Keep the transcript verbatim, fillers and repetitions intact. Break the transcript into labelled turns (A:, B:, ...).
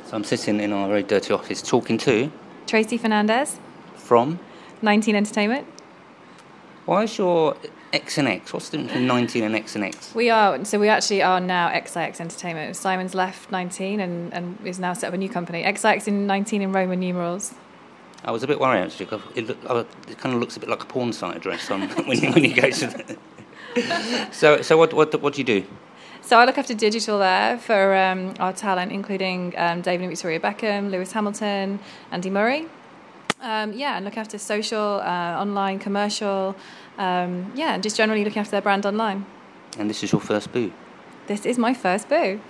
A: So I'm sitting in our very dirty office talking to...
B: Tracy Fernandez.
A: From?
B: nineteen Entertainment.
A: Why is your X and X? What's the difference between nineteen and X and X?
B: We are, so we actually are now X I X Entertainment. Simon's left nineteen and, and is now set up a new company. X I X in nineteen in Roman numerals.
A: I was a bit worried, actually, because it, look, it kind of looks a bit like a porn site address on, when, you, when you go to the... So, so what, what, what do you do?
B: So I look after digital there for um, our talent, including um, David and Victoria Beckham, Lewis Hamilton, Andy Murray. Um, yeah, and look after social, uh, online, commercial. Um, yeah, and just generally looking after their brand online.
A: And this is your first boo?
B: This is my first boo.